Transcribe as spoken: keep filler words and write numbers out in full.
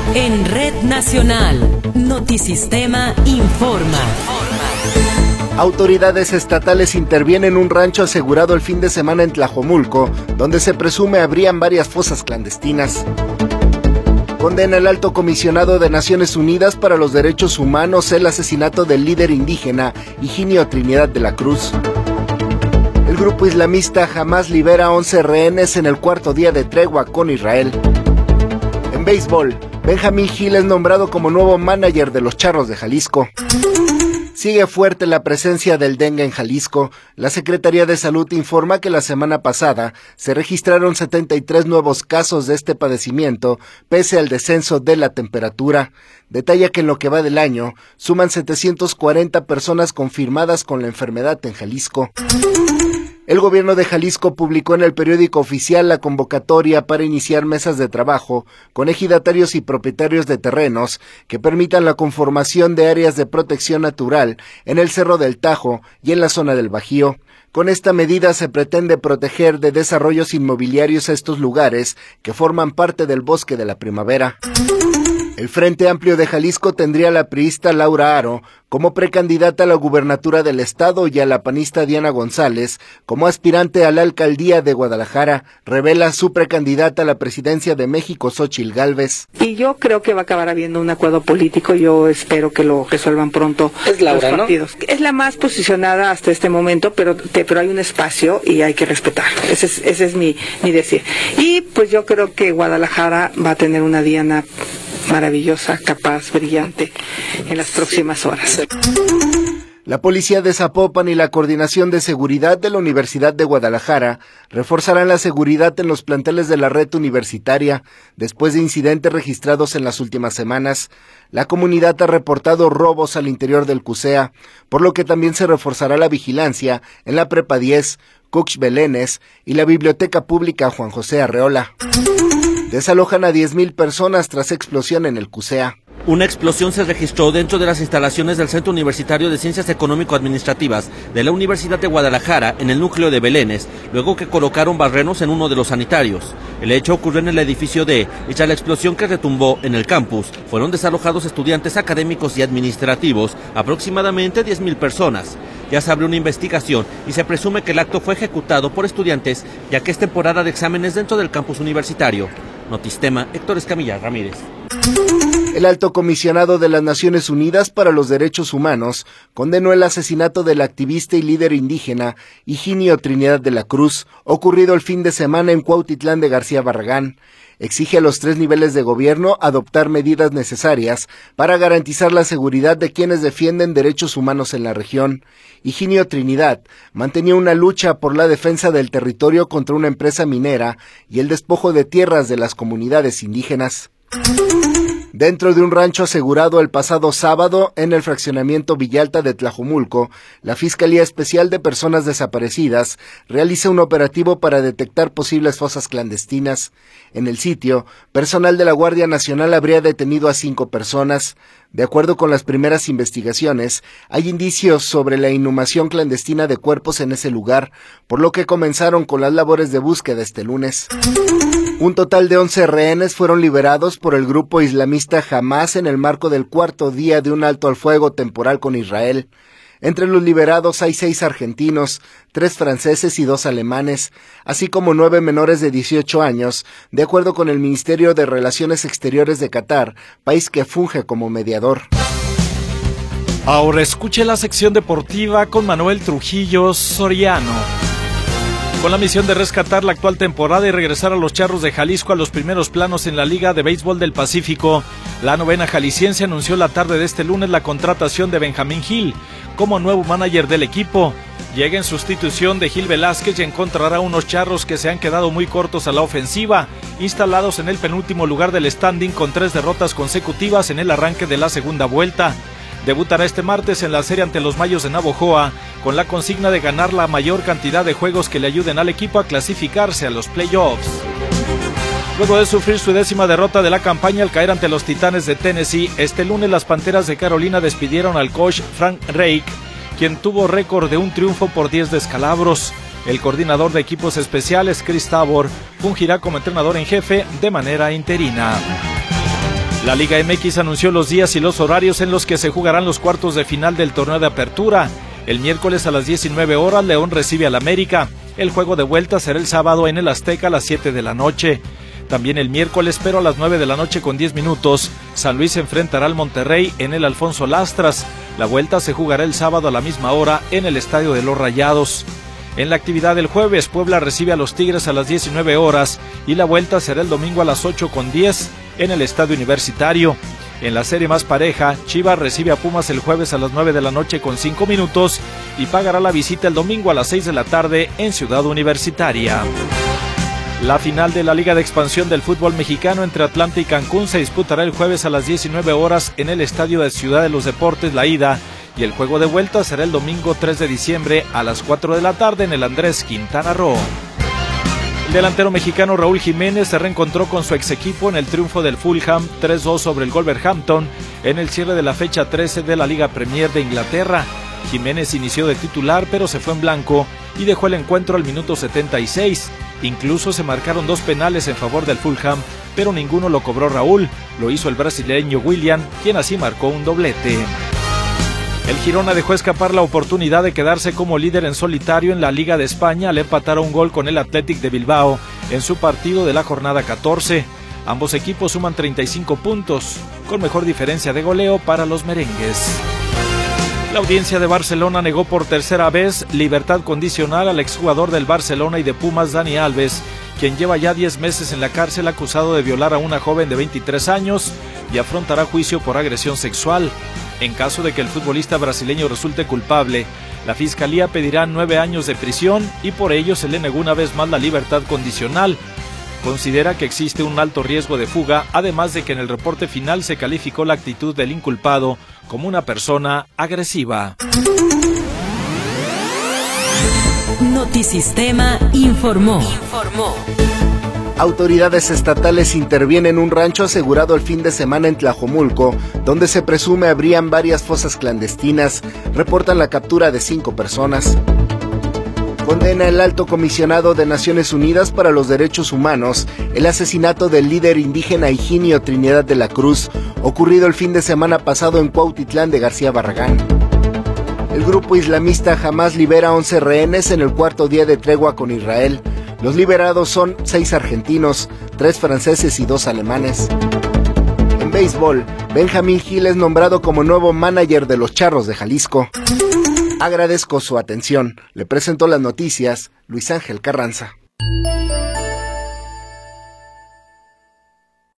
En Red Nacional, Notisistema informa. Autoridades estatales intervienen en un rancho asegurado el fin de semana en Tlajomulco, donde se presume habrían varias fosas clandestinas. Condena el alto comisionado de Naciones Unidas para los Derechos Humanos el asesinato del líder indígena Higinio Trinidad de la Cruz. El grupo islamista Hamás libera a once rehenes en el cuarto día de tregua con Israel. En béisbol, Benjamín Gil es nombrado como nuevo manager de los Charros de Jalisco. Sigue fuerte la presencia del dengue en Jalisco. La Secretaría de Salud informa que la semana pasada se registraron setenta y tres nuevos casos de este padecimiento, pese al descenso de la temperatura. Detalla que en lo que va del año, suman setecientas cuarenta personas confirmadas con la enfermedad en Jalisco. El gobierno de Jalisco publicó en el periódico oficial la convocatoria para iniciar mesas de trabajo con ejidatarios y propietarios de terrenos que permitan la conformación de áreas de protección natural en el Cerro del Tajo y en la zona del Bajío. Con esta medida se pretende proteger de desarrollos inmobiliarios a estos lugares que forman parte del bosque de la primavera. El Frente Amplio de Jalisco tendría a la priista Laura Aro como precandidata a la gubernatura del estado y a la panista Diana González como aspirante a la alcaldía de Guadalajara, revela su precandidata a la presidencia de México, Xóchitl Gálvez. Y yo creo que va a acabar habiendo un acuerdo político, yo espero que lo resuelvan pronto es Laura, los partidos. ¿No? Es la más posicionada hasta este momento, pero, te, pero hay un espacio y hay que respetar, ese es, ese es mi, mi decir. Y pues yo creo que Guadalajara va a tener una Diana maravillosa, capaz, brillante en las próximas horas. La policía de Zapopan y la Coordinación de Seguridad de la Universidad de Guadalajara reforzarán la seguridad en los planteles de la red universitaria después de incidentes registrados en las últimas semanas. La comunidad ha reportado robos al interior del CUSEA, por lo que también se reforzará la vigilancia en la Prepa diez, Cux Belénes y la Biblioteca Pública Juan José Arreola. Desalojan a diez mil personas tras explosión en el CUSEA. Una explosión se registró dentro de las instalaciones del Centro Universitario de Ciencias Económico-Administrativas de la Universidad de Guadalajara en el núcleo de Belénes, luego que colocaron barrenos en uno de los sanitarios. El hecho ocurrió en el edificio D y tras la explosión que retumbó en el campus, fueron desalojados estudiantes académicos y administrativos, aproximadamente diez mil personas. Ya se abrió una investigación y se presume que el acto fue ejecutado por estudiantes, ya que es temporada de exámenes dentro del campus universitario. Notistema, Héctor Escamilla Ramírez. El alto comisionado de las Naciones Unidas para los Derechos Humanos condenó el asesinato del activista y líder indígena Higinio Trinidad de la Cruz, ocurrido el fin de semana en Cuautitlán de García Barragán. Exige a los tres niveles de gobierno adoptar medidas necesarias para garantizar la seguridad de quienes defienden derechos humanos en la región. Higinio Trinidad mantenía una lucha por la defensa del territorio contra una empresa minera y el despojo de tierras de las comunidades indígenas. Dentro de un rancho asegurado el pasado sábado en el fraccionamiento Villalta de Tlajomulco, la Fiscalía Especial de Personas Desaparecidas realiza un operativo para detectar posibles fosas clandestinas. En el sitio, personal de la Guardia Nacional habría detenido a cinco personas. De acuerdo con las primeras investigaciones, hay indicios sobre la inhumación clandestina de cuerpos en ese lugar, por lo que comenzaron con las labores de búsqueda este lunes. Un total de once rehenes fueron liberados por el grupo islamista Hamás en el marco del cuarto día de un alto al fuego temporal con Israel. Entre los liberados hay seis argentinos, tres franceses y dos alemanes, así como nueve menores de dieciocho años, de acuerdo con el Ministerio de Relaciones Exteriores de Qatar, país que funge como mediador. Ahora escuche la sección deportiva con Manuel Trujillo Soriano. Con la misión de rescatar la actual temporada y regresar a los Charros de Jalisco a los primeros planos en la Liga de Béisbol del Pacífico, la novena jalisciense anunció la tarde de este lunes la contratación de Benjamín Gil como nuevo manager del equipo. Llega en sustitución de Gil Velázquez y encontrará unos Charros que se han quedado muy cortos a la ofensiva, instalados en el penúltimo lugar del standing con tres derrotas consecutivas en el arranque de la segunda vuelta. Debutará este martes en la serie ante los Mayos de Navojoa, con la consigna de ganar la mayor cantidad de juegos que le ayuden al equipo a clasificarse a los playoffs. Luego de sufrir su décima derrota de la campaña al caer ante los Titanes de Tennessee, este lunes las Panteras de Carolina despidieron al coach Frank Reich, quien tuvo récord de un triunfo por diez descalabros. El coordinador de equipos especiales, Chris Tabor, fungirá como entrenador en jefe de manera interina. La Liga M X anunció los días y los horarios en los que se jugarán los cuartos de final del torneo de apertura. El miércoles a las diecinueve horas, León recibe al América. El juego de vuelta será el sábado en el Azteca a las siete de la noche. También el miércoles, pero a las nueve de la noche con diez minutos, San Luis enfrentará al Monterrey en el Alfonso Lastras. La vuelta se jugará el sábado a la misma hora en el Estadio de los Rayados. En la actividad del jueves, Puebla recibe a los Tigres a las diecinueve horas y la vuelta será el domingo a las ocho con diez en el Estadio Universitario. En la serie más pareja, Chivas recibe a Pumas el jueves a las nueve de la noche con cinco minutos y pagará la visita el domingo a las seis de la tarde en Ciudad Universitaria. La final de la Liga de Expansión del Fútbol Mexicano entre Atlanta y Cancún se disputará el jueves a las diecinueve horas en el Estadio de Ciudad de los Deportes La Ida, y el juego de vuelta será el domingo tres de diciembre a las cuatro de la tarde en el Andrés Quintana Roo. El delantero mexicano Raúl Jiménez se reencontró con su ex equipo en el triunfo del Fulham tres dos sobre el Wolverhampton en el cierre de la fecha trece de la Liga Premier de Inglaterra. Jiménez inició de titular, pero se fue en blanco y dejó el encuentro al minuto setenta y seis. Incluso se marcaron dos penales en favor del Fulham, pero ninguno lo cobró Raúl. Lo hizo el brasileño William, quien así marcó un doblete. El Girona dejó escapar la oportunidad de quedarse como líder en solitario en la Liga de España al empatar a un gol con el Athletic de Bilbao en su partido de la jornada catorce. Ambos equipos suman treinta y cinco puntos, con mejor diferencia de goleo para los merengues. La audiencia de Barcelona negó por tercera vez libertad condicional al exjugador del Barcelona y de Pumas, Dani Alves, quien lleva ya diez meses en la cárcel acusado de violar a una joven de veintitrés años y afrontará juicio por agresión sexual. En caso de que el futbolista brasileño resulte culpable, la Fiscalía pedirá nueve años de prisión y por ello se le negó una vez más la libertad condicional. Considera que existe un alto riesgo de fuga, además de que en el reporte final se calificó la actitud del inculpado como una persona agresiva. Notisistema informó. Informó. Autoridades estatales intervienen en un rancho asegurado el fin de semana en Tlajomulco, donde se presume habrían varias fosas clandestinas. Reportan la captura de cinco personas. Condena el Alto Comisionado de Naciones Unidas para los Derechos Humanos el asesinato del líder indígena Higinio Trinidad de la Cruz, ocurrido el fin de semana pasado en Cuautitlán de García Barragán. El grupo islamista Hamas libera once rehenes en el cuarto día de tregua con Israel. Los liberados son seis argentinos, tres franceses y dos alemanes. En béisbol, Benjamín Gil es nombrado como nuevo manager de los Charros de Jalisco. Agradezco su atención. Le presento las noticias, Luis Ángel Carranza.